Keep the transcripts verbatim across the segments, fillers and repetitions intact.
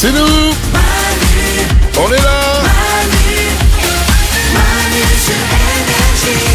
C'est nous. Manu. On est là. Manu. Manu sur Énergie.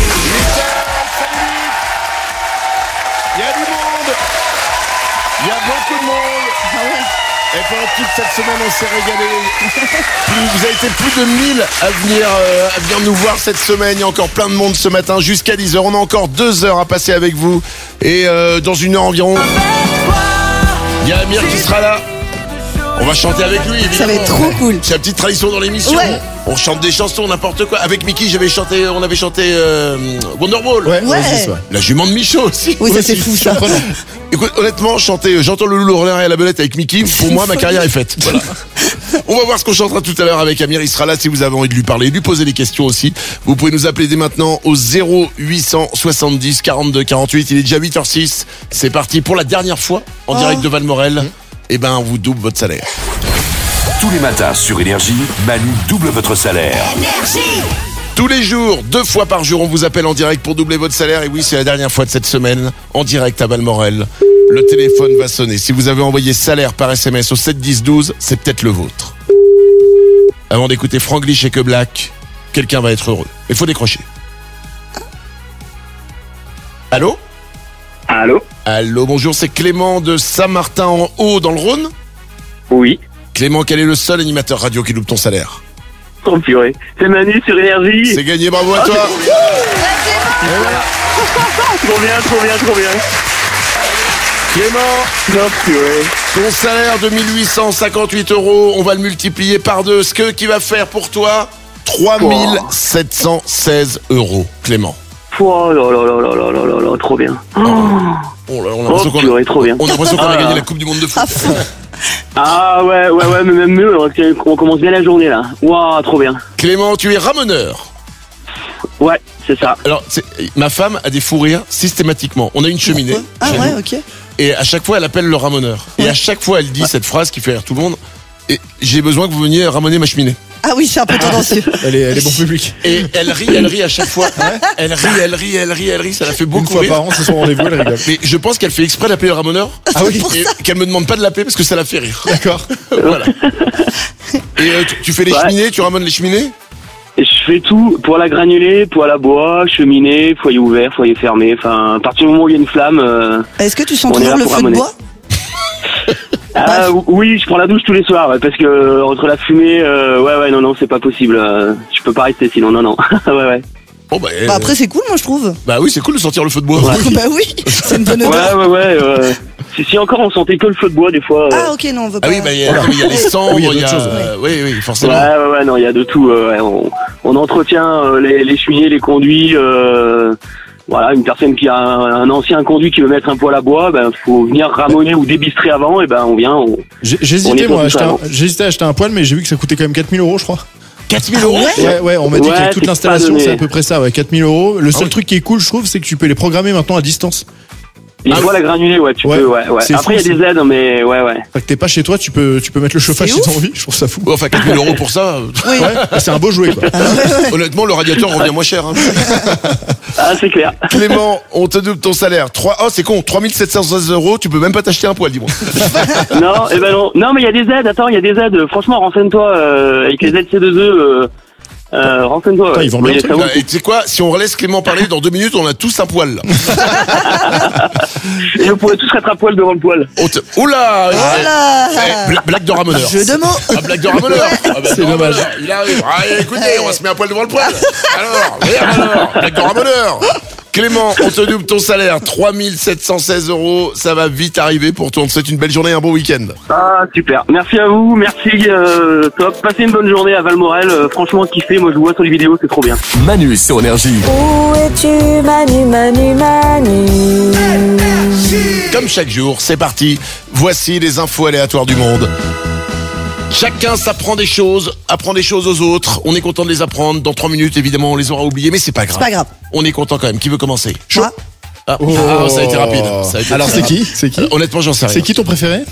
Il y a du monde. Il y a beaucoup de monde. Ah ouais. Et pendant toute cette semaine, on s'est régalé. Plus, vous avez été plus de mille à venir, euh, à venir nous voir cette semaine. Il y a encore plein de monde ce matin jusqu'à dix heures. On a encore deux heures à passer avec vous. Et euh, dans une heure environ, il y a Amir qui sera là. On va chanter avec lui, évidemment. Ça va être trop cool. C'est la petite tradition dans l'émission. Ouais. On chante des chansons, n'importe quoi. Avec Mickey, j'avais chanté, on avait chanté euh, Wonderwall. Ouais, Ouais. Oasis, ouais. La jument de Michaud aussi. Oui, ça c'est fou ça. Écoute, honnêtement, chanter J'entends le loup, le renard et la belette avec Mickey, pour moi, ma carrière est faite. Voilà. On va voir ce qu'on chantera tout à l'heure avec Amir. Il sera là si vous avez envie de lui parler, de lui poser des questions aussi. Vous pouvez nous appeler dès maintenant au zéro huit cent soixante-dix quarante-deux quarante-huit. Il est déjà huit heures six. C'est parti pour la dernière fois en Oh. direct de Valmorel. Et ben, on vous double votre salaire. Tous les matins sur Énergie, Manu double votre salaire. Tous les jours, deux fois par jour, on vous appelle en direct pour doubler votre salaire. Et oui, c'est la dernière fois de cette semaine, en direct à Valmorel. Le téléphone va sonner. Si vous avez envoyé salaire par S M S au sept dix douze, c'est peut-être le vôtre. Avant d'écouter Franglish et Que Black, quelqu'un va être heureux. Il faut décrocher. Allô ? Allô ? Allô, bonjour, c'est Clément de Saint-Martin en Haut dans le Rhône. Oui. Clément, quel est le seul animateur radio qui loupe ton salaire ? Oh purée. C'est Manu sur Énergie. C'est gagné, bravo à toi. Trop bien, trop bien, trop bien. Clément, Non, purée. ton salaire de mille huit cent cinquante-huit euros, on va le multiplier par deux. Ce que qui va faire pour toi trois mille sept cent seize euros, Clément. Oh là là là là là là là là, trop bien. Oh, Oh là, on a l'impression oh qu'on purée, trop bien. on a l'impression qu'on a Ah. gagné la Coupe du Monde de foot. À fond. Ah ouais, ouais, ouais, mais même mieux, on commence bien la journée là. Waouh, trop bien. Clément, tu es ramoneur. Ouais, c'est ça. Alors, c'est- ma femme a des fous rires systématiquement. On a une cheminée. Ah chez ouais, nous, ok. Et à chaque fois, elle appelle le ramoneur. Et à chaque fois, elle dit cette phrase qui fait rire tout le monde. Et j'ai besoin que vous veniez ramoner ma cheminée. Ah oui, c'est un peu tendancieux. Elle est, elle est bon public. Et elle rit, elle rit à chaque fois. Elle rit, elle rit, elle rit, elle rit. Ça la fait Une beaucoup fois rire. par an, c'est son rendez-vous, elle rigole. Mais je pense qu'elle fait exprès d'appeler le ramoneur. Ah oui, Pour Et ça. qu'elle me demande pas de l'appeler parce que ça la fait rire. d'accord. Voilà. Et euh, tu, tu fais les Ouais. cheminées, tu ramones les cheminées. Et je fais tout, poêle à granulés, poêle à bois, cheminée, foyer ouvert, foyer fermé. Enfin, à partir du moment où il y a une flamme. euh, Est-ce que tu sens On est toujours là le pour feu de ramoner. bois? Ah oui, je prends la douche tous les soirs, ouais, parce que euh, entre la fumée, euh, ouais, ouais, non, non, c'est pas possible. euh, je peux pas rester sinon, non, non. ouais, ouais. Bon bah, euh, Bah après c'est cool moi je trouve. bah oui, c'est cool de sentir le feu de bois. Oui. Bah oui, c'est une bonne Ouais, odeur. ouais, ouais. euh, si, si encore on sentait que le feu de bois des fois. euh, Ah ok non on veut pas. Ah oui, bah il y a, il y a les cendres, Oui, il y a il y a, d'autres choses, euh, oui, oui, Ouais, forcément. ouais, ouais, non, il y a de tout. euh, ouais, on, on entretient euh, les, les cheminées, les conduits. Euh, voilà, une personne qui a un, un ancien conduit qui veut mettre un poêle à bois, ben faut venir ramoner ou débistrer avant, et ben on vient. On... J'ai- On J'hésitais est moi, à pour tout acheter ça, un, non j'hésitais à acheter un poêle, mais j'ai vu que ça coûtait quand même quatre mille euros, je crois. quatre mille euros. Ouais. Ouais, ouais, on m'a dit Ouais, qu'avec toute c'est l'installation, pas donné. c'est à peu près ça, ouais, quatre mille euros. Le seul oui. truc qui est cool, je trouve, c'est que tu peux les programmer maintenant à distance. Les Ah, poêles à granulés, ouais, tu Ouais, peux, ouais, ouais. c'est Après, il fou, y a des aides, mais ouais, ouais. Fait que t'es pas chez toi, tu peux, tu peux mettre le chauffage si ouf. t'as envie. Je trouve ça fou. Ouais, enfin, quatre mille euros pour ça. euh, Oui. Ouais, bah, c'est un beau jouet, quoi. Honnêtement, le radiateur revient moins cher. Hein. Ah, c'est clair. Clément, on te double ton salaire. trois Oh, c'est con, trois mille sept cent seize euros, tu peux même pas t'acheter un poêle, dis-moi. non, eh ben non. Non, mais il y a des aides. Attends, il y a des aides. Franchement, renseigne-toi euh, avec les aides C deux E. Euh, euh, renseigne-toi. Putain, ouais. ils vendent bien Mais le ça truc, vaut Euh, Et tu sais quoi, si on laisse Clément parler, dans deux minutes, on a tous un poêle. Là. le- Et on pourrait tous être à poil devant le poil. On te- Oula Voilà. Eh, bla- Blague de ramoneur. Jeu de mots. Ah, blague de ramoneur. Ah, bah, C'est de dommage. ramoneur. Il arrive. Ah, écoutez, on va se mettre un poil devant le poil. Alors, regarde alors. Blague de ramoneur. Clément, on te double ton salaire. trois mille sept cent seize euros. Ça va vite arriver pour toi. On te souhaite une belle journée et un bon week-end. Ah, super. Merci à vous. Merci, euh, top. Passez une bonne journée à Valmorel. Euh, franchement, kiffé. Moi, je vous vois sur les vidéos. C'est trop bien. Manu sur Énergie. Où es-tu, Manu, Manu, Manu? Comme chaque jour, c'est parti. Voici les infos aléatoires du monde. Chacun s'apprend des choses, apprend des choses aux autres. On est content de les apprendre. Dans trois minutes, évidemment, on les aura oubliées, mais c'est pas grave. C'est pas grave. On est content quand même. Qui veut commencer? Chaud. Moi. Ah, Oh. ah, ça a été rapide. Ça a été Alors, très c'est qui rapide. C'est qui Euh, Honnêtement, j'en sais rien. C'est qui ton préféré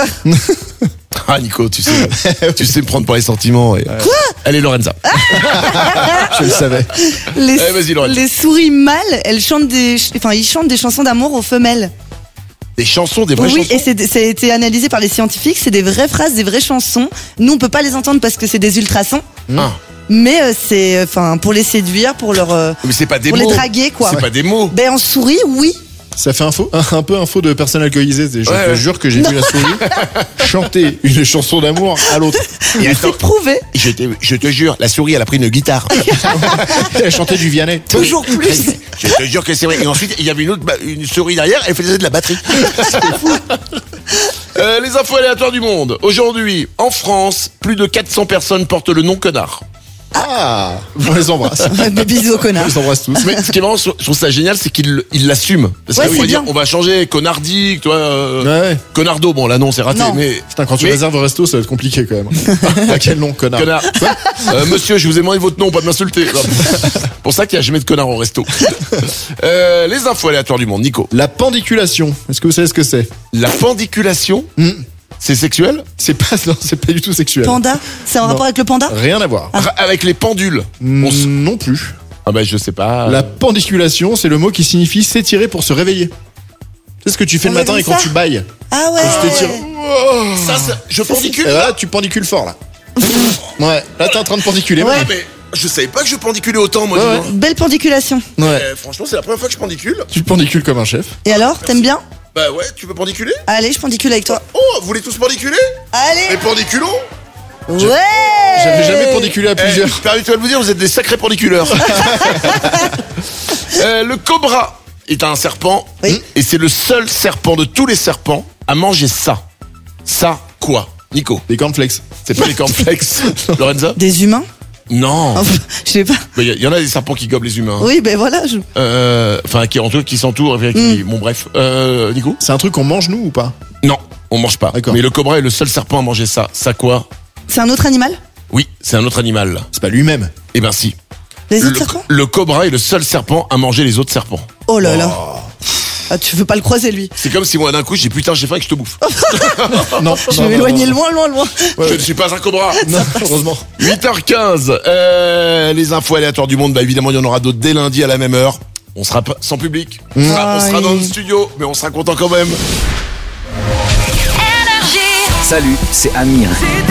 Ah, Nico, tu sais, tu sais me prendre pour les sentiments. Et... Quoi? Elle est Lorenza. Je le savais. Les, Eh, vas-y, Laurette. les souris mâles, elles chantent des, ch- enfin ils chantent des chansons d'amour aux femelles. Des chansons, des vraies Oui, chansons. et c'est, ça a été analysé par les scientifiques. C'est des vraies phrases, des vraies chansons. Nous, on peut pas les entendre parce que c'est des ultrasons. Ah. Mais euh, c'est, enfin, pour les séduire, pour leur, euh, Mais c'est pas des pour mots. les draguer, quoi. C'est pas des mots. Ben en souris, oui. Ça fait un, faux, un, un peu un faux de personne alcoolisée. Je Ouais, te ouais. jure que j'ai vu la souris chanter une chanson d'amour à l'autre. Et attends, C'est prouvé. je te, je te jure, la souris, elle a pris une guitare. Elle a chanté du Vianney. Toujours plus. Je te jure que c'est vrai. Et ensuite, il y avait une autre ba- une souris derrière, elle faisait de la batterie. C'est fou. Euh, les infos aléatoires du monde. Aujourd'hui, en France, plus de quatre cents personnes portent le nom connard. Ah, on les embrasse. Des bisous, On connard. les embrasse tous. Mais ce qui est marrant, je trouve ça génial, c'est qu'il il l'assume. Parce Ouais, qu'on c'est va dire, bien. on va changer connardi, toi, euh, Ouais. connardo. Bon, là non, c'est raté, Non. mais Putain, quand tu Mais- réserves au resto, ça va être compliqué quand même. À quel nom, connard. connard. Euh, monsieur, je vous ai demandé votre nom, pas de m'insulter. Non. Pour ça qu'il n'y a jamais de connard au resto. Euh, les infos aléatoires du monde, Nico. La pendiculation. Est-ce que vous savez ce que c'est? La pendiculation, Hmm. c'est sexuel? C'est pas, non, c'est pas du tout sexuel. Panda. C'est en Non. rapport avec le panda? Rien à voir. Ra- Avec les pendules. Mm, On s- Non plus. Ah bah je sais pas. La pendiculation, c'est le mot qui signifie s'étirer pour se réveiller. C'est ce que tu fais le On a matin vu et quand ça tu bailles. Ah ouais. Quand tu t'étires. Ça, ça- je pendicule. Et là, tu pendicules fort là. Ouais, là t'es en train de pendiculer. Ouais. Ah, mais je savais pas que je pendiculais autant, moi. Ouais, dis ouais. donc. Belle pendiculation. Ouais. Euh, franchement, c'est la première fois que je pendicule. Tu pendicules comme un chef. Et alors, t'aimes bien? Bah ouais, tu veux pendiculer? Allez, je pendicule avec toi. Oh, vous voulez tous pendiculer? Allez. Mais pendiculons. Ouais. J'avais jamais pendiculé à plusieurs. Eh, permettez-moi de vous dire, vous êtes des sacrés pendiculeurs. Euh, le cobra est un serpent. Oui. Et c'est le seul serpent de tous les serpents à manger ça. Ça, quoi? Nico? Des cornflakes. C'est pas les cornflakes. Lorenza? Des humains? Non. Enfin, je sais pas. Il y, y en a des serpents qui gobent les humains. Oui, ben voilà. je- Euh, Enfin, qui entourent, qui s'entourent. enfin, qui- Bon, bref. Euh, Nico? C'est un truc qu'on mange nous ou pas? Non, on mange pas. D'accord. Mais le cobra est le seul serpent à manger ça. Ça quoi? C'est un autre animal? Oui, c'est un autre animal. C'est pas lui-même. Eh ben si. Les Le, autres serpents? le cobra est le seul serpent à manger les autres serpents. Oh là là. Ah, tu veux pas le croiser, lui. C'est comme si moi d'un coup j'ai putain j'ai faim et que je te bouffe. Non. Je non, vais non, m'éloigner non. loin, loin, loin. Je ne suis pas un cobra. Non, heureusement. huit heures quinze, euh, les infos aléatoires du monde, bah évidemment il y en aura d'autres dès lundi à la même heure. On sera pas- sans public, on sera, on sera Ah, dans oui. le studio, mais on sera content quand même. Salut, c'est Amir.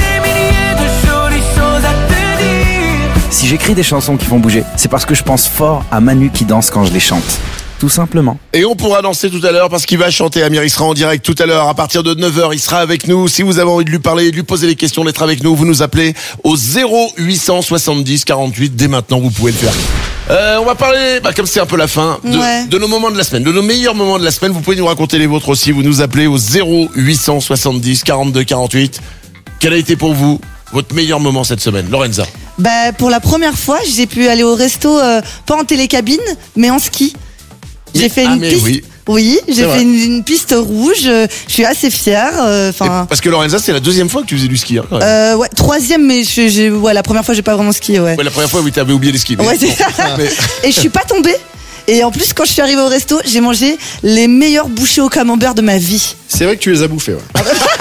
Si j'écris des chansons qui font bouger, c'est parce que je pense fort à Manu qui danse quand je les chante. Tout simplement. Et on pourra danser tout à l'heure parce qu'il va chanter. Amir, il sera en direct tout à l'heure à partir de neuf heures. Il sera avec nous. Si vous avez envie de lui parler, de lui poser des questions, d'être avec nous, vous nous appelez au zéro huit cent soixante-dix quarante-huit. Dès maintenant, vous pouvez le faire. Euh, on va parler, bah, comme c'est un peu la fin, de, Ouais. de nos moments de la semaine, de nos meilleurs moments de la semaine. Vous pouvez nous raconter les vôtres aussi. Vous nous appelez au zéro huit cent soixante-dix quarante-deux quarante-huit. Quel a été pour vous votre meilleur moment cette semaine, Lorenza? Bah, pour la première fois, j'ai pu aller au resto, euh, pas en télécabine, mais en ski. J'ai Mais- fait ah, une mais piste. oui. Oui, j'ai C'est fait vrai. une, une piste rouge. euh, Je suis assez fière. euh, Enfin, Et Parce que Lorenza, c'est la deuxième fois que tu faisais du ski. Hein, quand même. euh, ouais, troisième, mais je- j'ai, ouais, la première fois, j'ai pas vraiment skié, ouais. Ouais, la première fois, oui, t'avais oublié les skis. mais Ouais, c'est bon. ça. Mais- Et je suis pas tombée. Et en plus, quand je suis arrivée au resto, j'ai mangé les meilleurs bouchées au camembert de ma vie. C'est vrai que tu les as bouffés, ouais.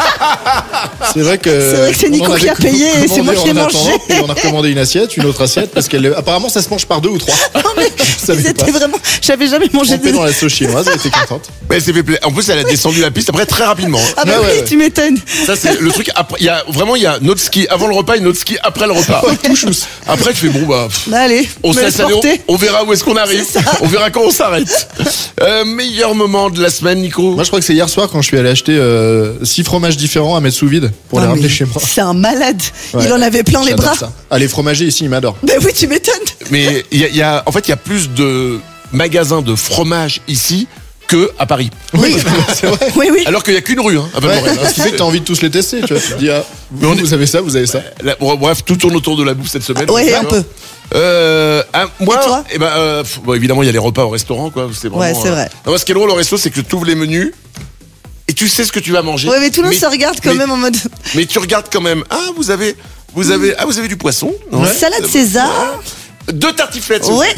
C'est vrai que. C'est vrai que c'est on Nico en qui a avait payé et c'est commandé moi qui l'ai en mangé. attendant, puis on a recommandé une assiette, une autre assiette, parce qu'elle. Apparemment, ça se mange par deux ou trois. Non, mais Je savais ils étaient pas. vraiment. J'avais jamais mangé Trempée de. dans la sauce chinoise, elle était contente. Mais elle s'est fait plaisir. En plus, elle a descendu la piste après très rapidement. hein. Ah bah Ouais, oui, ouais, ouais. tu m'étonnes. Ça, c'est le truc. Après, il y a vraiment, il y a notre ski avant le repas et notre ski après le repas. Après, tu fais bon bah. pff, Bah allez, On me se laisse laisse aller, porter. on, on verra où est-ce qu'on arrive. On verra quand on s'arrête. Euh, meilleur moment de la semaine, Nico. Moi, je crois que c'est hier soir quand je suis allé acheter euh, six fromages différents à mettre sous vide pour les Non, ramener mais chez moi. C'est un malade. Ouais. Il en avait plein les J'adore bras. ça. Ah, les fromagers ici, ils m'adorent. Bah oui, tu m'étonnes. Mais il y a, il y a- en fait, il y a plus de magasins de fromage ici que à Paris. Oui, c'est vrai. Oui, oui. Alors qu'il y a qu'une rue, hein, à Ouais, Valmorel, hein. ce qui fait que t'as envie de tous les tester, tu vois. Tu te dis, ah, vous, on est- vous avez ça, vous avez ça. Là, bon, bref, tout tourne autour de la bouffe cette semaine. Ouais, D'accord. un peu. Euh, ah, moi, Et toi eh ben, euh, pff, bon, évidemment, il y a les repas au restaurant, quoi. C'est vraiment, Ouais, c'est euh, vrai. non, moi, ce qui est drôle au resto, c'est que tu ouvres les menus et tu sais ce que tu vas manger. Ouais, mais tout le monde se regarde quand mais- même en mode. Mais tu regardes quand même. Ah, vous avez, vous avez, ah, vous avez du poisson. Ouais. Salade César. Deux tartiflettes. Ouais.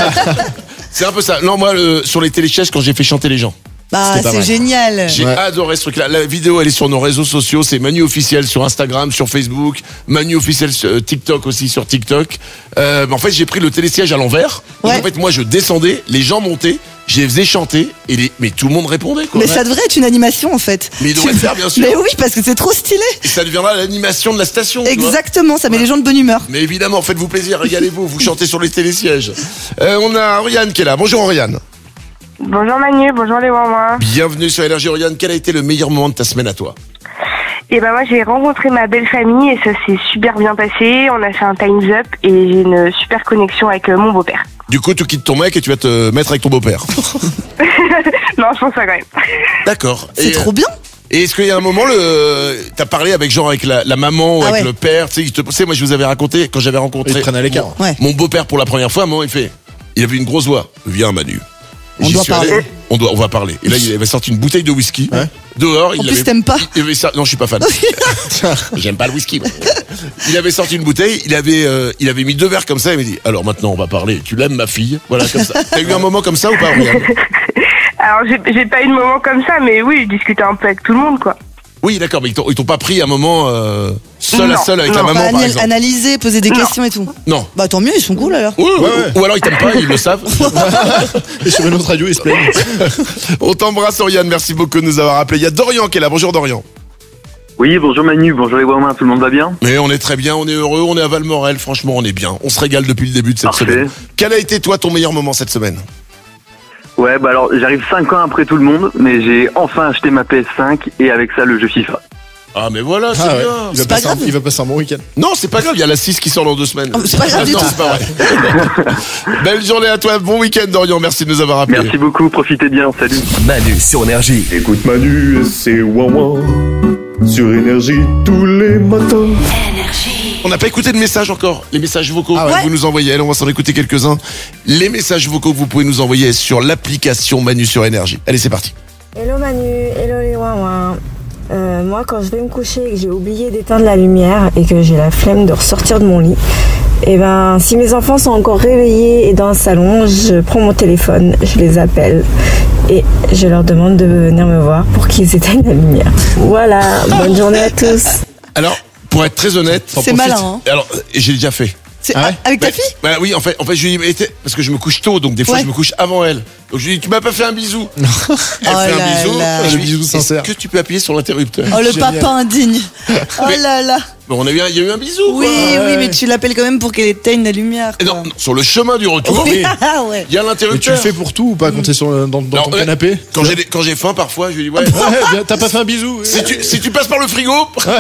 C'est un peu ça. Non, moi, le- sur les téléchaises, quand j'ai fait chanter les gens. Bah, C'était pas c'est mal. génial. J'ai Ouais. adoré ce truc-là. La vidéo, elle est sur nos réseaux sociaux. C'est Manu officiel sur Instagram, sur Facebook. Manu officiel sur euh, TikTok aussi, sur TikTok. Euh, en fait, j'ai pris le télésiège à l'envers. Donc, Ouais. en fait, moi, je descendais, les gens montaient. je les faisais chanter, et les... mais tout le monde répondait, quoi. Mais ça devrait être une animation en fait. Mais il devrait le faire, bien sûr. Mais oui, parce que c'est trop stylé. Et ça deviendra l'animation de la station. tu vois. Exactement, ça met Voilà. les gens de bonne humeur. Mais évidemment, faites-vous plaisir, régalez-vous, vous chantez sur les télésièges. Euh, on a Oriane qui est là. Bonjour Oriane. Bonjour Manu, bonjour les Wawa. Bienvenue sur Énergie. Oriane, quel a été le meilleur moment de ta semaine à toi? Et ben moi j'ai rencontré ma belle famille et ça s'est super bien passé. On a fait un time's up et j'ai une super connexion avec euh, mon beau-père. Du coup, tu quittes ton mec et tu vas te mettre avec ton beau-père. Non, je pense ça quand même. D'accord. C'est Et, trop bien. Et est-ce qu'il y a un moment, le, t'as parlé avec genre avec la, la maman ou Ah avec ouais. le père, tu sais, il te, tu sais, moi je vous avais raconté quand j'avais Ils rencontré te prennent à l'écart. mon, Ouais. mon beau-père pour la première fois, à un moment il fait, il avait une grosse voix. Viens Manu. On J'y doit suis allé. parler. On doit, on va parler. Et là, il avait sorti une bouteille de whisky. Ouais. Dehors, En il plus, avait. t'aimes pas. il avait ça- Non, je suis pas fan. J'aime pas le whisky. moi. Il avait sorti une bouteille. Il avait, euh, il avait mis deux verres comme ça. Il m'a dit, alors maintenant, on va parler. Tu l'aimes, ma fille? Voilà, comme ça. T'as eu un moment comme ça ou pas, Oriane? Alors j'ai j'ai pas eu de moment comme ça, mais oui, je discutais un peu avec tout le monde quoi. Oui, d'accord, mais ils t'ont, ils t'ont pas pris un moment euh, seul à Non, seul avec non. la maman, Bah, par ana- exemple. analyser, poser des Non. questions et tout. Non. Bah tant mieux, ils sont cool alors. Ou, ou- ouais. ou alors ils t'aiment pas, ils le savent. Et sur une autre radio, ils se plaignent. On t'embrasse, Oriane. Merci beaucoup de nous avoir appelé. Il y a Dorian qui est là. Bonjour, Dorian. Oui, bonjour Manu, bonjour les Wawa, tout le monde va bien? Mais on est très bien, on est heureux, on est à Valmorel. Franchement, on est bien. On se régale depuis le début de cette Parfait. semaine. Quel a été, toi, ton meilleur moment cette semaine? Ouais, bah alors j'arrive cinq ans après tout le monde, mais j'ai enfin acheté ma P S cinq et avec ça le jeu FIFA. Ah, mais voilà, c'est Ah ouais. bien. Il va, C'est pas passer un, grave. il va passer un bon week-end. Non, c'est pas grave, il y a la six qui sort dans deux semaines. Oh, c'est pas grave du non, tout. c'est pas vrai. Belle journée à toi, bon week-end Dorian, merci de nous avoir appelés. Merci beaucoup, profitez bien, salut. Manu sur Énergie. Écoute Manu et c'est Wawa sur Énergie tous les matins. On n'a pas écouté de messages encore, les messages vocaux Ah que ouais. vous nous envoyez, allez, on va s'en écouter quelques-uns. Les messages vocaux que vous pouvez nous envoyer sur l'application Manu sur Énergie. Allez, c'est parti. Hello Manu, hello les Wawa. Euh, moi quand je vais me coucher et que j'ai oublié d'éteindre la lumière et que j'ai la flemme de ressortir de mon lit, et ben si mes enfants sont encore réveillés et dans le salon, je prends mon téléphone, je les appelle et je leur demande de venir me voir pour qu'ils éteignent la lumière. Voilà, bonne journée à tous. Alors, pour être très honnête, C'est malin, hein. alors, euh, j'ai déjà fait. C'est- Ah ouais Avec ta Mais- fille? Bah oui, en fait, en fait, je lui dis, mais t'es- parce que je me couche tôt, donc des fois Ouais. je me couche avant elle. Donc je lui dis, tu m'as pas fait un bisou. Elle Oh fait un là bisou. là. Je Le lui dis, bisou est-ce sincère. que tu peux appuyer sur l'interrupteur? Oh le Génial. papa indigne. Oh Mais- là là. Bon, on a eu un, il y a eu un bisou. Oui, quoi. oui, mais tu l'appelles quand même pour qu'elle éteigne la lumière. Et quoi. non, non, sur le chemin du retour, Oui, ah ouais. il y a Mais tu le l'interrupteur. fais pour tout ou pas quand t'es sur, le- dans, dans Non, ton ouais. canapé? Quand j'ai, quand j'ai faim, parfois, je lui dis, ouais. Ouais, bien, t'as pas fait un bisou? Si tu, si tu passes par le frigo.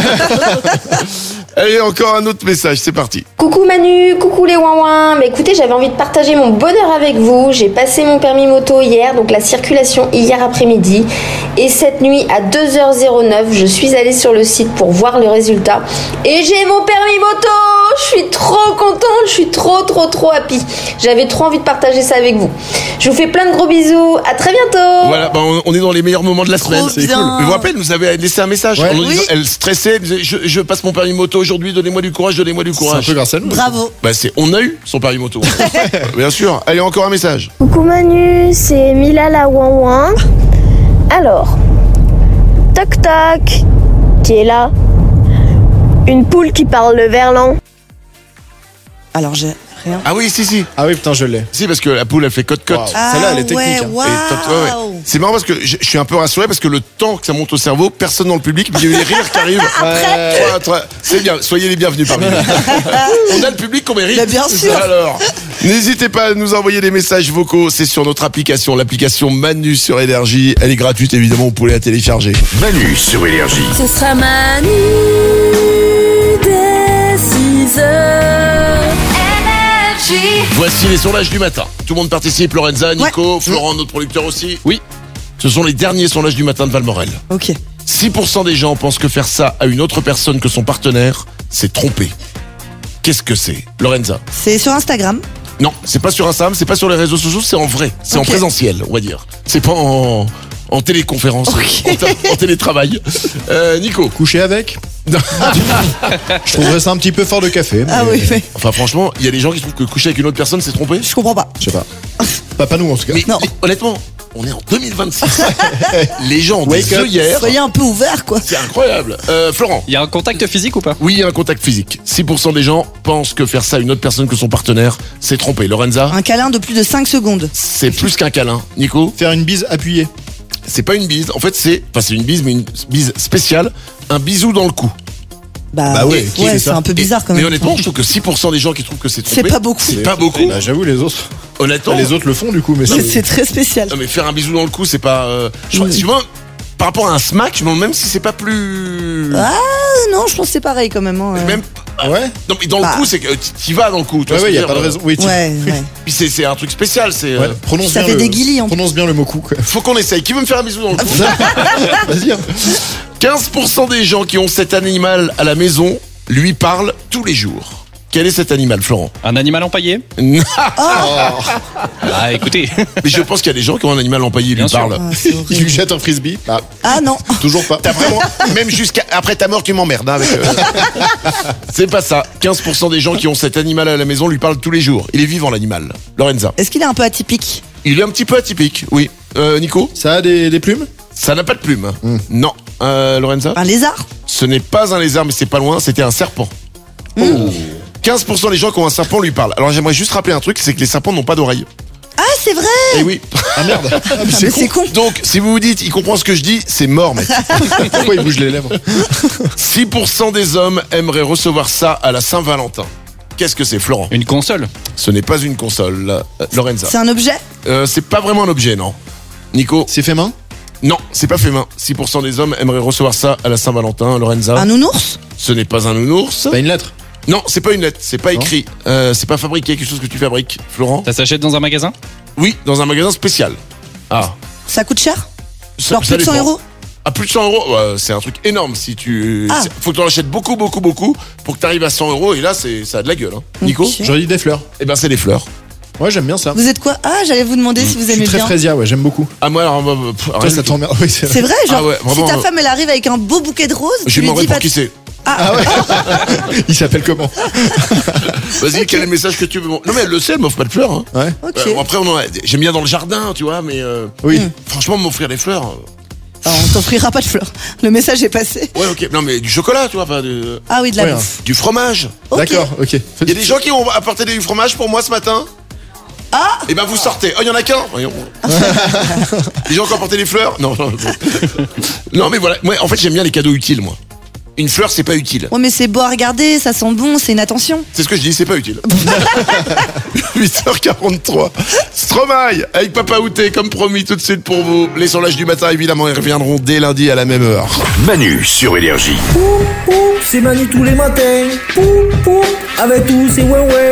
Allez, encore un autre message, c'est parti. Coucou Manu, coucou les ouin Bah écoutez, j'avais envie de partager mon bonheur avec vous. J'ai passé mon permis moto hier, donc la circulation hier après-midi. Et cette nuit à deux heures neuf, je suis allée sur le site pour voir le résultat. Et j'ai mon permis moto. Je suis trop contente, je suis trop trop trop happy. J'avais trop envie de partager ça avec vous. Je vous fais plein de gros bisous, à très bientôt. Voilà, bah, on, on est dans les meilleurs moments de la semaine. Trop bien. Je vous rappelle, vous avez laissé un message. Ouais. En nous Oui. disant, elle stressait, elle disait, je, je passe mon permis moto aujourd'hui, donnez-moi du courage, donnez-moi du C'est un courage. peu grâce à nous. Bravo. Bah c'est, on a eu son permis moto. Bien sûr. Allez, encore un message. Coucou Manu, c'est Mila la ouin ouin. Alors, toc toc, qui est là? Une poule qui parle le verlan. Alors j'ai rien. Ah oui, si, si. Ah oui, putain, je l'ai. Si, parce que la poule, elle fait cote-cote. Wow. Ah Celle-là, elle est technique, ouais, hein. waouh. Et top- ouais, ouais. C'est marrant parce que je, je suis un peu rassuré parce que le temps que ça monte au cerveau, personne dans le public, mais il y a eu les rires qui arrivent. Trois, trois. C'est bien, soyez les bienvenus parmi nous. On a le public qu'on mérite. Bah, bien sûr. Alors, n'hésitez pas à nous envoyer des messages vocaux, c'est sur notre application, l'application Manu sur Énergie. Elle est gratuite évidemment, vous pouvez la télécharger. Manu sur Énergie. Ce sera Manu dès six heures. Énergie. Voici les sondages du matin. Tout le monde participe, Lorenza, Nico, Florent, notre producteur aussi. Oui. Ce sont les derniers sondages du matin de Valmorel. Ok. six pour cent des gens pensent que faire ça à une autre personne que son partenaire, c'est tromper. Qu'est-ce que c'est, Lorenza? C'est sur Instagram. Non, c'est pas sur Instagram, c'est pas sur les réseaux sociaux, c'est en vrai. C'est en Ok. présentiel, on va dire. C'est pas en, en téléconférence, en, ta- en télétravail. Euh, Nico. Coucher avec? Je trouverais ça un petit peu fort de café. Ah mais- oui, mais Enfin, franchement, il y a des gens qui trouvent que coucher avec une autre personne, c'est tromper. je comprends pas. Je sais pas. Pas, pas nous en tout cas. Mais Non. les- honnêtement, on est en deux mille vingt-six. Les gens ont Wake des up. œillères. Soyez un peu ouverts, quoi. C'est incroyable. Euh, Florent. Il y a un contact physique ou pas? Oui, il y a un contact physique. six pour cent des gens pensent que faire ça à une autre personne que son partenaire, c'est tromper. Lorenza, Un câlin de plus de cinq secondes. c'est plus qu'un câlin. Nico, Faire une bise appuyée. c'est pas une bise. En fait, c'est, enfin, c'est une bise, mais une bise spéciale. Un bisou dans le cou. Bah, Bah ouais, qui ouais, fait c'est ça un peu bizarre quand Mais même. honnêtement, je trouve que six pour cent des gens qui trouvent que c'est C'est tromper, pas beaucoup. C'est pas beaucoup. Bah, j'avoue, les autres. Honnêtement. Les autres le font du coup, mais C'est c'est. c'est très spécial. Non, mais faire un bisou dans le cou, c'est pas. Euh, je crois- Oui. tu vois, par rapport à un smack, je me demande même si c'est pas plus. Ah non, je pense que c'est pareil quand même. hein, ouais. Même. Ouais. Non, mais dans Bah. le cou, c'est que tu y vas dans le cou. Tu Ouais, vois ce ouais, que y je a veux pas de dire, raison. Oui, tu- Ouais, ouais. Puis c'est, c'est un truc spécial. C'est. Ouais, euh, prononce Ça bien fait le- des guilis, en plus. Prononce bien le mot coup, quoi. Faut qu'on essaye. Qui veut me faire un bisou dans le cou? Vas-y. hein. quinze pour cent des gens qui ont cet animal à la maison lui parlent tous les jours. Quel est cet animal, Florent? Un animal empaillé? Ah, écoutez. Mais je pense qu'il y a des gens qui ont un animal empaillé, Bien lui sûr. parlent. Ah, c'est Il horrible. lui jette un frisbee. Ah, Ah non. toujours pas. T'as vraiment, même jusqu'à après ta mort, tu m'emmerdes hein, avec. euh, C'est pas ça. quinze pour cent des gens qui ont cet animal à la maison lui parlent tous les jours. Il est vivant, l'animal. Lorenza. Est-ce qu'il est un peu atypique? Il est un petit peu atypique, oui. Euh, Nico. Ça a des, des plumes? Ça n'a pas de plumes. Non. Euh, Lorenza. Un lézard? Ce n'est pas un lézard, mais c'est pas loin. C'était un serpent. Hmm. Oh. quinze pour cent des gens qui ont un serpent lui parlent. Alors j'aimerais juste rappeler un truc, c'est que les serpents n'ont pas d'oreilles. Ah, c'est vrai. Eh oui. Ah merde. Ah, mais Mais c'est c'est con. con. Donc, si vous vous dites, il comprend ce que je dis, c'est mort, mec. Pourquoi il bouge les lèvres? six pour cent des hommes aimeraient recevoir ça à la Saint-Valentin. Qu'est-ce que c'est, Florent? Une console? Ce n'est pas une console, euh, Lorenza. C'est un objet? Euh, c'est pas vraiment un objet, non. Nico? C'est fait main? Non, c'est pas fait main. six pour cent des hommes aimeraient recevoir ça à la Saint-Valentin, Lorenza. Un nounours? Ce n'est pas un nounours. Pas une lettre? Non, c'est pas une lettre, c'est pas Non. écrit. Euh, c'est pas fabriqué, quelque chose que tu fabriques, Florent. Ça s'achète dans un magasin? Oui, dans un magasin spécial. Ah. Ça coûte cher? Ça- Genre ça plus de cent dépend. euros? À plus de cent euros, ouais, c'est un truc énorme si tu. Ah. c'est- Faut que tu en achètes beaucoup, beaucoup, beaucoup pour que tu arrives à cent euros et là, c'est, ça a de la gueule. Hein. Nico? Ok. J'aurais dit des fleurs. Eh ben, c'est des fleurs. Ouais, j'aime bien ça. Vous êtes quoi? Ah, j'allais vous demander si vous Je suis aimez très bien. fraisia, ouais, j'aime beaucoup. Ah, moi, alors, euh, pff, rien Toi, du ça tout. t'emmerde. Oui, c'est C'est vrai, genre, Ah ouais, vraiment, si ta euh, femme elle arrive avec un beau bouquet de roses, Je tu lui lui demanderai dis pour pas. qui c'est. Ah ouais. Il s'appelle comment? Vas-y, quel est le message que tu veux. Non, mais elle le sait, elle m'offre pas de fleurs. Hein. Ouais. Ok. Euh, bon, après, on en a- j'aime bien dans le jardin, tu vois, mais euh, Oui. franchement, m'offrir des fleurs. euh, Alors, on t'offrira pas de fleurs. Le message est passé. Ouais, ok. Non, mais du chocolat, tu vois, pas de- Ah oui, de la Ouais, bouffe. du fromage. Ok. D'accord, ok. Il y a des gens qui ont apporté du fromage pour moi ce matin. Ah. Et ben vous sortez. Oh, il y en a qu'un. Voyons. Les gens qui ont apporté des fleurs. Non, non, non. Non, mais voilà. Moi, en fait, j'aime bien les cadeaux utiles, moi. Une fleur, c'est pas utile. Ouais, mais c'est beau à regarder, ça sent bon, c'est une attention. C'est ce que je dis, c'est pas utile. huit heures quarante-trois. Stromae avec Papa Outé, comme promis, tout de suite pour vous. Les sondages du matin, évidemment, ils reviendront dès lundi à la même heure. Manu sur Énergie. C'est Manu tous les matins. Poup, poup, avec tous ces ouais ouais.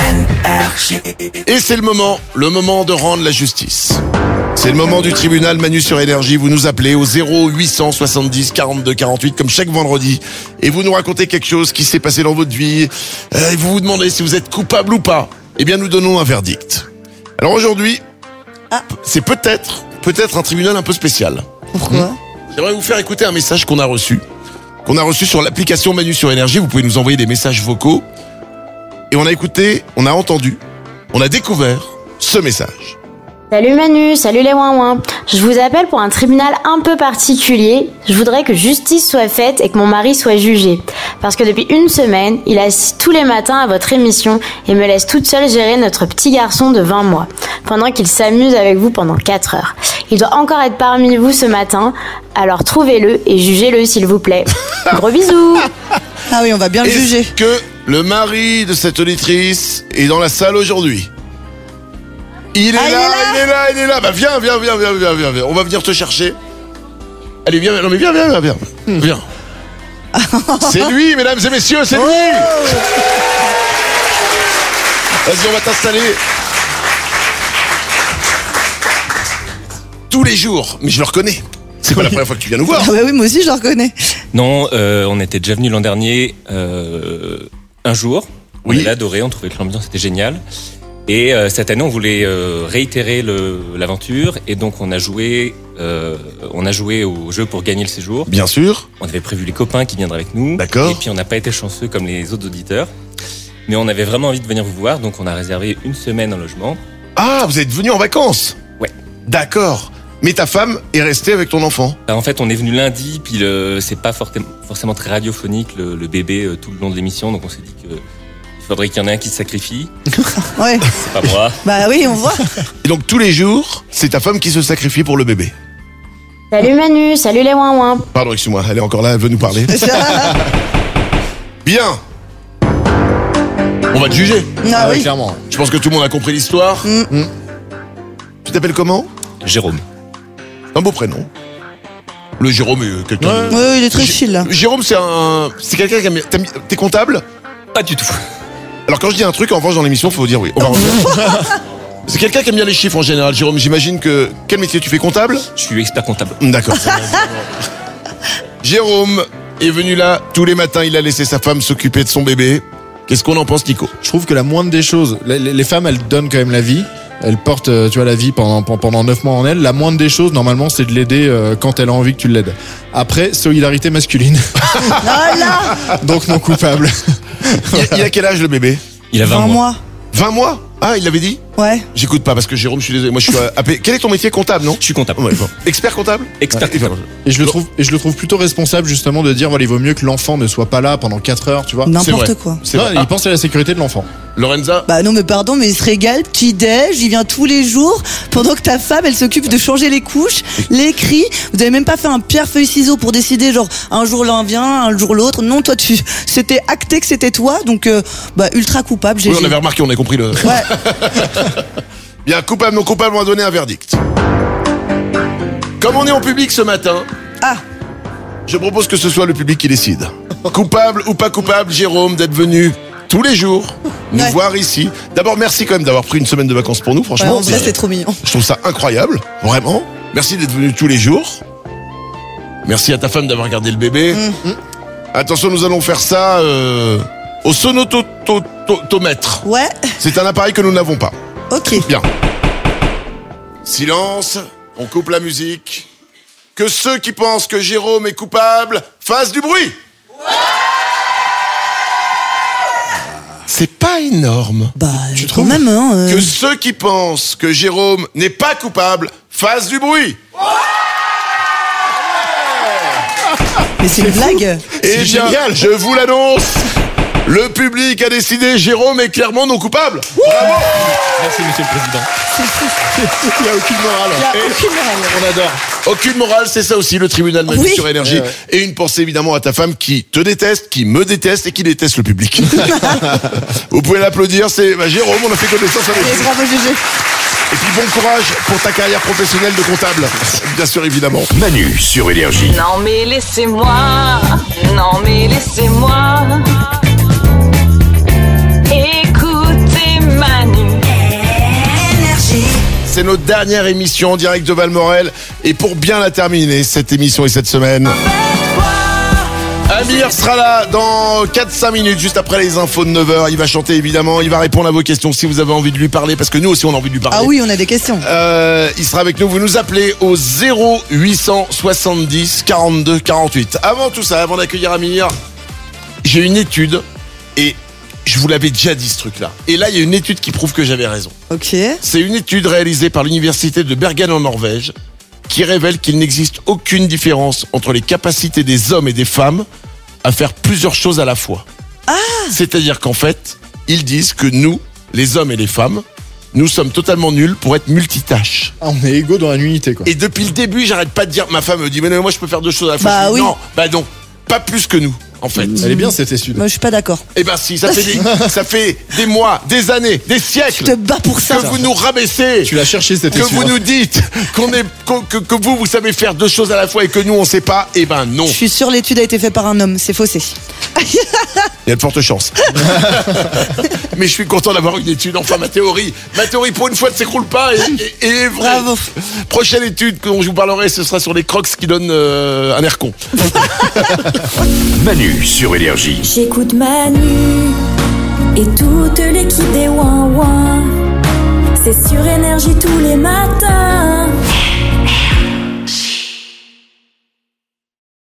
Et c'est le moment, le moment de rendre la justice. C'est le moment du tribunal. Manu sur Énergie, vous nous appelez au zéro huit cent soixante-dix quarante-deux quarante-huit comme chaque vendredi et vous nous racontez quelque chose qui s'est passé dans votre vie euh, et vous vous demandez si vous êtes coupable ou pas. Eh bien, nous donnons un verdict. Alors aujourd'hui, c'est peut-être, peut-être un tribunal un peu spécial. Pourquoi? J'aimerais vous faire écouter un message qu'on a reçu, qu'on a reçu sur l'application Manu sur Énergie. Vous pouvez nous envoyer des messages vocaux et on a écouté, on a entendu, on a découvert ce message. Salut Manu, salut les ouin-ouin. Je vous appelle pour un tribunal un peu particulier. Je voudrais que justice soit faite et que mon mari soit jugé. Parce que depuis une semaine, il assiste tous les matins à votre émission et me laisse toute seule gérer notre petit garçon de vingt mois, pendant qu'il s'amuse avec vous pendant quatre heures. Il doit encore être parmi vous ce matin, alors trouvez-le et jugez-le s'il vous plaît. Gros bisous. Ah oui, on va bien le Est-ce juger. que le mari de cette auditrice est dans la salle aujourd'hui? Il est, Ah, il là, est là il est là, il est là. Bah viens, viens, viens, viens, viens, viens, viens. On va venir te chercher. Allez, viens, non mais viens, viens, viens, viens. Viens. C'est lui, mesdames et messieurs, c'est lui. Vas-y, on va t'installer. Tous les jours, mais je le reconnais. C'est pas la première fois que tu viens nous voir. Ah bah oui, moi aussi je le reconnais. Non, euh, on était déjà venu l'an dernier euh, un jour. Oui. On l'a adoré, on trouvait que l'ambiance était géniale. Et euh, cette année, on voulait euh, réitérer le, l'aventure, et donc on a joué, euh, on a joué au jeu pour gagner le séjour. Bien sûr. On avait prévu les copains qui viendraient avec nous. D'accord. Et puis on n'a pas été chanceux comme les autres auditeurs, mais on avait vraiment envie de venir vous voir, donc on a réservé une semaine en logement. Ah, vous êtes venu en vacances? Ouais. D'accord. Mais ta femme est restée avec ton enfant. En fait, on est venu lundi, puis le, c'est pas forte- forcément très radiophonique le, le bébé euh, tout le long de l'émission, donc on s'est dit que il faudrait qu'il y en ait un qui se sacrifie. Ouais. C'est pas moi. Bah oui, on voit. Et donc tous les jours, c'est ta femme qui se sacrifie pour le bébé. Salut Manu, salut les ouin ouin. Pardon, excuse-moi, elle est encore là, elle veut nous parler. Bien. On va te juger. Ah oui. Clairement. Je pense que tout le monde a compris l'histoire. Mm. Tu t'appelles comment? Jérôme. Un beau prénom. Le Jérôme est quelqu'un. Ouais. de- Ouais, il est très J- chill là. Jérôme, c'est un, c'est quelqu'un qui aime. t'as mis- T'es comptable? Pas du tout. Alors quand je dis un truc, en revanche dans l'émission, faut dire oui. On va revenir. C'est quelqu'un qui aime bien les chiffres en général, Jérôme. J'imagine que quel métier tu fais, comptable? Je suis expert comptable. D'accord. Jérôme est venu là tous les matins. Il a laissé sa femme s'occuper de son bébé. Qu'est-ce qu'on en pense, Nico? Je trouve que la moindre des choses, les, les- les femmes, elles donnent quand même la vie. Elles portent, euh, tu vois, la vie pendant pendant neuf mois en elles. La moindre des choses, normalement, c'est de l'aider euh, quand elle a envie que tu l'aides. Après, solidarité masculine. Voilà. Donc non coupable. Il a, il a quel âge le bébé? Il a vingt, vingt mois. mois. vingt mois? Ah, il l'avait dit? Ouais. J'écoute pas parce que Jérôme, je suis désolé. Moi, je suis A P. Quel est ton métier, comptable, non? Je suis comptable. Ouais, bon. Expert comptable? Expert Ouais, comptable. Et je le trouve, et je le trouve plutôt responsable justement de dire voilà, il vaut mieux que l'enfant ne soit pas là pendant quatre heures, tu vois. C'est vrai. N'importe quoi. C'est Non, vrai. il Ah, pense à la sécurité de l'enfant. Lorenza? Bah non mais pardon mais il se régale, petit déj, il vient tous les jours pendant que ta femme elle s'occupe de changer les couches, les cris. Vous avez même pas fait un pierre feuille ciseaux pour décider genre un jour l'un vient, un jour l'autre. Non toi tu c'était acté que c'était toi donc euh, bah ultra coupable. J'ai Oui, on avait remarqué, on a compris le. Ouais. Bien, coupable, non coupable, on va donner un verdict. Comme on est en public ce matin, Ah je propose que ce soit le public qui décide. Coupable ou pas coupable, Jérôme, d'être venu tous les jours nous Ouais. voir ici. D'abord, merci quand même d'avoir pris une semaine de vacances pour nous, ouais, franchement. en vrai c'est trop mignon. Je trouve ça incroyable, vraiment. Merci d'être venu tous les jours. Merci à ta femme d'avoir gardé le bébé. Mm. Attention, nous allons faire ça euh, au sonotomètre. Ouais. C'est un appareil que nous n'avons pas. Ok. Bien. Silence, on coupe la musique. Que ceux qui pensent que Jérôme est coupable fassent du bruit. C'est pas énorme. Bah Tu quand trouves même hein. euh, Que ceux qui pensent que Jérôme n'est pas coupable fassent du bruit. Mais c'est une blague. Eh bien, je vous l'annonce, le public a décidé Jérôme est clairement non coupable. Bravo. Merci, monsieur le président. Il n'y a aucune morale. Il y a Et- aucune morale. On adore. Aucune morale, c'est ça aussi le tribunal Manu Oui. sur Énergie. Ouais, ouais. Et une pensée évidemment à ta femme qui te déteste, qui me déteste et qui déteste le public. Vous pouvez l'applaudir, c'est bah, Jérôme, on a fait connaissance avec Et lui. bravo G G. Et puis bon courage pour ta carrière professionnelle de comptable. Bien sûr, évidemment. Manu sur Énergie. Non mais laissez-moi, non mais laissez-moi écouter Manu. Énergie. C'est notre dernière émission en direct de Valmorel. Et pour bien la terminer, cette émission et cette semaine, Amir sera là dans quatre cinq minutes, juste après les infos de neuf heures. Il va chanter évidemment, il va répondre à vos questions si vous avez envie de lui parler, parce que nous aussi on a envie de lui parler. Ah oui on a des questions. Euh, il sera avec nous, vous nous appelez au zéro huit cent soixante-dix quarante-deux quarante-huit. Avant tout ça, avant d'accueillir Amir, j'ai une étude et je vous l'avais déjà dit ce truc-là. Et là, il y a une étude qui prouve que j'avais raison. Ok. C'est une étude réalisée par l'université de Bergen en Norvège qui révèle qu'il n'existe aucune différence entre les capacités des hommes et des femmes à faire plusieurs choses à la fois. Ah. C'est-à-dire qu'en fait, ils disent que nous, les hommes et les femmes, nous sommes totalement nuls pour être multitâches. Ah, on est égaux dans la nullité, quoi. Et depuis le début, j'arrête pas de dire, ma femme me dit, mais non, moi je peux faire deux choses à la fois. Bah Je dis, oui. Non, bah non, pas plus que nous, en fait. Elle est bien cette étude. Moi je suis pas d'accord. Eh ben si, ça fait des, ça fait des mois, des années, des siècles Je te bats pour ça. que vous nous rabaissez, Tu l'as cherché cette que étude. vous nous dites qu'on est, qu'on- que, que vous, vous savez faire deux choses à la fois et que nous, on sait pas. Eh ben non. Je suis sûre l'étude a été faite par un homme, c'est faussé. Il y a de fortes chances. Mais je suis content d'avoir une étude. Enfin, ma théorie, ma théorie pour une fois ne s'écroule pas et, et- et est vraie. Bravo. Prochaine étude dont je vous parlerai, ce sera sur les crocs qui donnent euh, un air con. Manu sur Énergie. J'écoute Manu et toute l'équipe des Ouin Ouin. C'est sur Énergie tous les matins.